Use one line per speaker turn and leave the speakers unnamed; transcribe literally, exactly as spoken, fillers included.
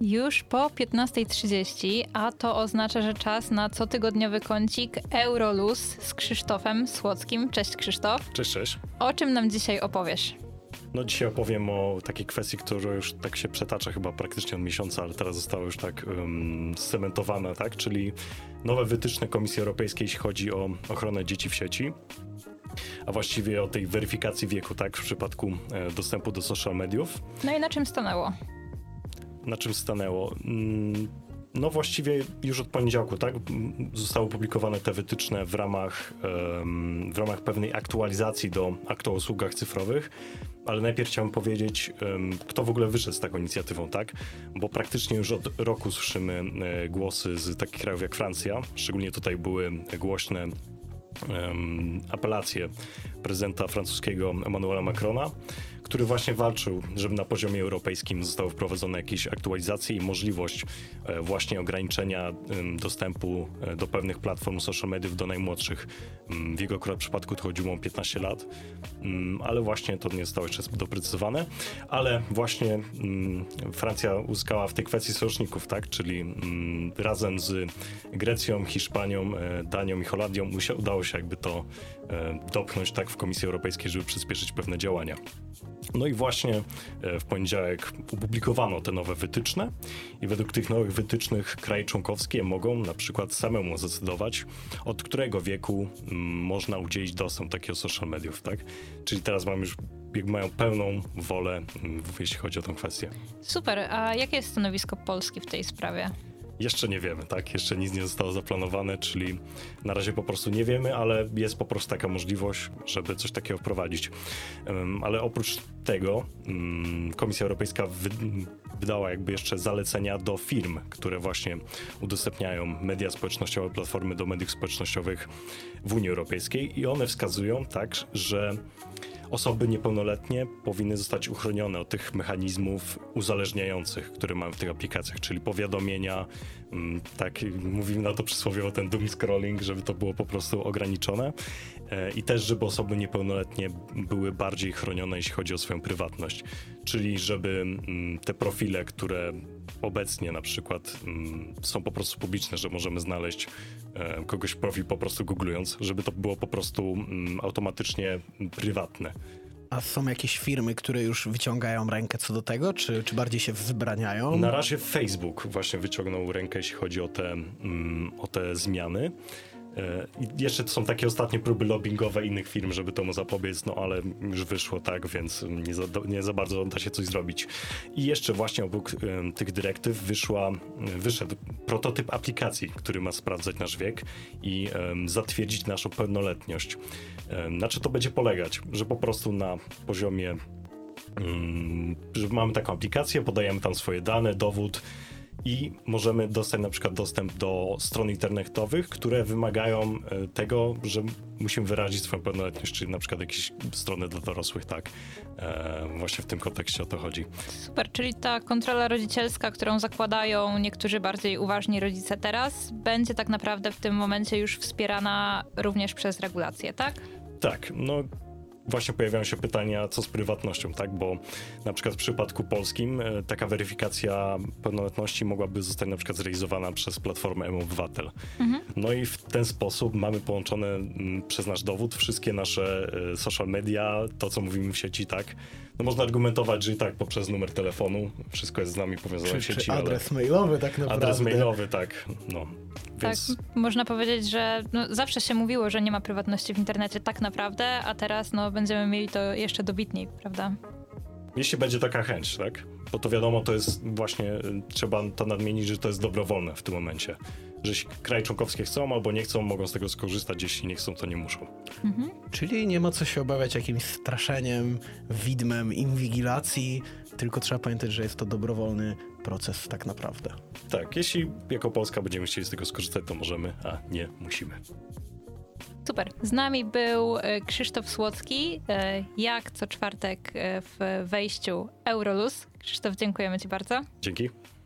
Już po piętnasta trzydzieści, a to oznacza, że czas na cotygodniowy kącik Euroluz z Krzysztofem Słockim. Cześć Krzysztof.
Cześć, cześć.
O czym nam dzisiaj opowiesz?
No dzisiaj opowiem o takiej kwestii, która już tak się przetacza chyba praktycznie od miesiąca, ale teraz została już tak um, scementowana, tak? Czyli nowe wytyczne Komisji Europejskiej, jeśli chodzi o ochronę dzieci w sieci, a właściwie o tej weryfikacji wieku, tak? W przypadku e, dostępu do social mediów.
No i na czym stanęło?
Na czym stanęło? No właściwie już od poniedziałku, tak? Zostały opublikowane te wytyczne w ramach, um, w ramach pewnej aktualizacji do aktu o usługach cyfrowych, ale najpierw chciałem powiedzieć, um, kto w ogóle wyszedł z taką inicjatywą, tak? Bo praktycznie już od roku słyszymy e, głosy z takich krajów jak Francja, szczególnie tutaj były głośne um, apelacje prezydenta francuskiego Emmanuela Macrona, który właśnie walczył, żeby na poziomie europejskim zostały wprowadzone jakieś aktualizacje i możliwość e, właśnie ograniczenia e, dostępu e, do pewnych platform social mediów do najmłodszych. W jego akurat przypadku to chodziło o piętnaście lat, mm, ale właśnie to nie zostało jeszcze doprecyzowane. Ale właśnie mm, Francja uzyskała w tej kwestii sojuszników, tak? Czyli mm, razem z Grecją, Hiszpanią, e, Danią i Holandią udało się jakby to e, dopchnąć tak w Komisji Europejskiej, żeby przyspieszyć pewne działania. No i właśnie w poniedziałek opublikowano te nowe wytyczne i według tych nowych wytycznych kraje członkowskie mogą na przykład samemu zdecydować, od którego wieku m, można udzielić dostęp takiego social mediów, tak? Czyli teraz mam już, jakby mają pełną wolę, m, jeśli chodzi o tę kwestię.
Super, a jakie jest stanowisko Polski w tej sprawie?
Jeszcze nie wiemy, tak? Jeszcze nic nie zostało zaplanowane, czyli na razie po prostu nie wiemy, ale jest po prostu taka możliwość, żeby coś takiego wprowadzić. Um, ale oprócz tego um, Komisja Europejska wy- wydała jakby jeszcze zalecenia do firm, które właśnie udostępniają media społecznościowe, platformy do mediów społecznościowych w Unii Europejskiej i one wskazują, tak, że osoby niepełnoletnie powinny zostać uchronione od tych mechanizmów uzależniających, które mamy w tych aplikacjach, czyli powiadomienia, tak mówimy na to przysłowiowo ten doom scrolling, żeby to było po prostu ograniczone i też, żeby osoby niepełnoletnie były bardziej chronione, jeśli chodzi o swoją prywatność, czyli żeby te profile, które obecnie na przykład są po prostu publiczne, że możemy znaleźć kogoś profil po prostu googlując, żeby to było po prostu automatycznie prywatne.
A są jakieś firmy, które już wyciągają rękę co do tego, czy, czy bardziej się wzbraniają?
Na razie Facebook właśnie wyciągnął rękę, jeśli chodzi o te, o te zmiany. I jeszcze to są takie ostatnie próby lobbyingowe innych firm, żeby temu zapobiec, no ale już wyszło tak, więc nie za, nie za bardzo da się coś zrobić. I jeszcze właśnie obok um, tych dyrektyw wyszła, wyszedł prototyp aplikacji, który ma sprawdzać nasz wiek i um, zatwierdzić naszą pełnoletność. Um, na czym to będzie polegać? Że po prostu na poziomie, um, że mamy taką aplikację, podajemy tam swoje dane, dowód, i możemy dostać na przykład dostęp do stron internetowych, które wymagają tego, że musimy wyrazić swoją pełnoletność, czyli na przykład jakieś strony dla dorosłych, tak. E, właśnie w tym kontekście o to chodzi.
Super, czyli ta kontrola rodzicielska, którą zakładają niektórzy bardziej uważni rodzice teraz, będzie tak naprawdę w tym momencie już wspierana również przez regulacje, tak?
Tak, no właśnie pojawiają się pytania, co z prywatnością, tak? Bo na przykład w przypadku polskim e, taka weryfikacja pełnoletności mogłaby zostać na przykład zrealizowana przez platformę M-Obywatel. Mhm. No i w ten sposób mamy połączone m, przez nasz dowód wszystkie nasze e, social media, to co mówimy w sieci, tak? No można argumentować, że i tak poprzez numer telefonu wszystko jest z nami powiązane
czy,
w sieci,
czy adres ale... mailowy tak naprawdę.
Adres mailowy, tak, no. Więc...
Tak, można powiedzieć, że no, zawsze się mówiło, że nie ma prywatności w internecie tak naprawdę, a teraz no, będziemy mieli to jeszcze dobitniej, prawda?
Jeśli będzie taka chęć, tak? Bo to wiadomo, to jest właśnie, trzeba to nadmienić, że to jest dobrowolne w tym momencie. Że jeśli kraje członkowskie chcą albo nie chcą, mogą z tego skorzystać, jeśli nie chcą, to nie muszą.
Mhm. Czyli nie ma co się obawiać jakimś straszeniem, widmem, inwigilacji, tylko trzeba pamiętać, że jest to dobrowolny proces tak naprawdę.
Tak, jeśli jako Polska będziemy chcieli z tego skorzystać, to możemy, a nie musimy.
Super. Z nami był Krzysztof Słocki, jak co czwartek w wejściu Euroluz. Krzysztof, dziękujemy Ci bardzo.
Dzięki.